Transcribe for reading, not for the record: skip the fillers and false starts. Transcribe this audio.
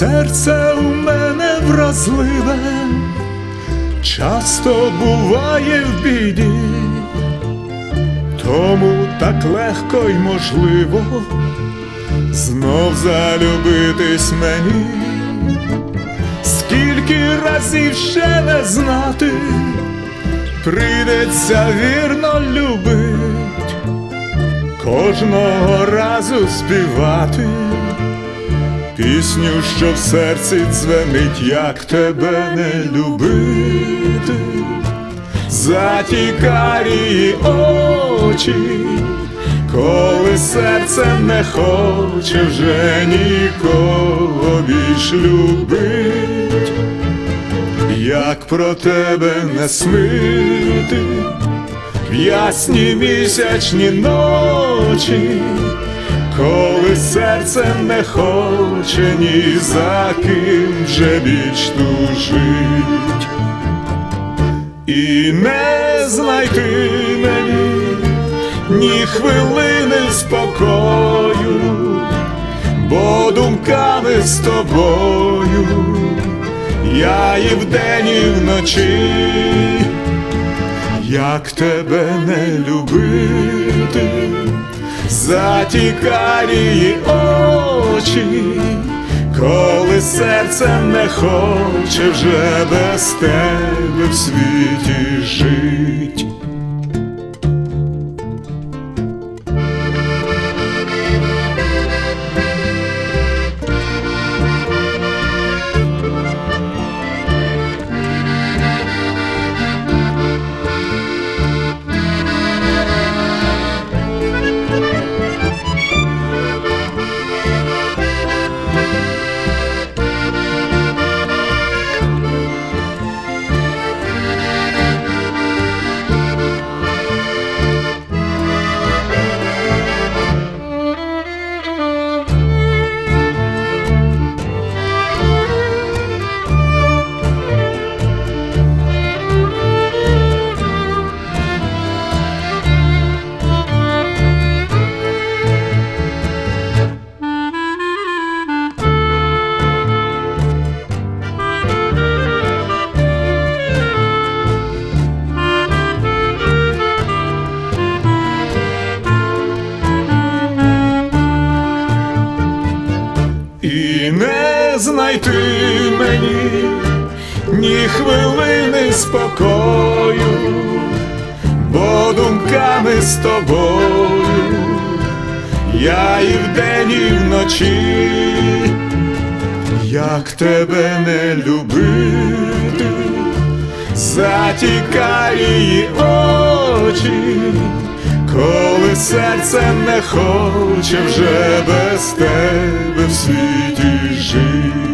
Серце у мене вразливе, часто буває в біді, тому так легко й можливо знов залюбитись мені. Скільки разів ще не знати, прийдеться вірно любить, кожного разу співати пісню, що в серці дзвенить, як тебе не любити. За ті карі очі, коли серце не хоче вже нікого більш любить, як про тебе не снити в ясні місячні ночі, коли серце не хоче ні за ким вже більш тужить. І не знайти мені ні хвилини спокою, бо думками з тобою я і вдень, і вночі. Як тебе не любити за ті карі очі, коли серце не хоче вже без тебе в світі жить. І не знайти мені ні хвилини спокою, бо думками з тобою я і вдень, і вночі. Як тебе не любити за ті карі очі, коли серце не хоче вже без тебе в світі жити.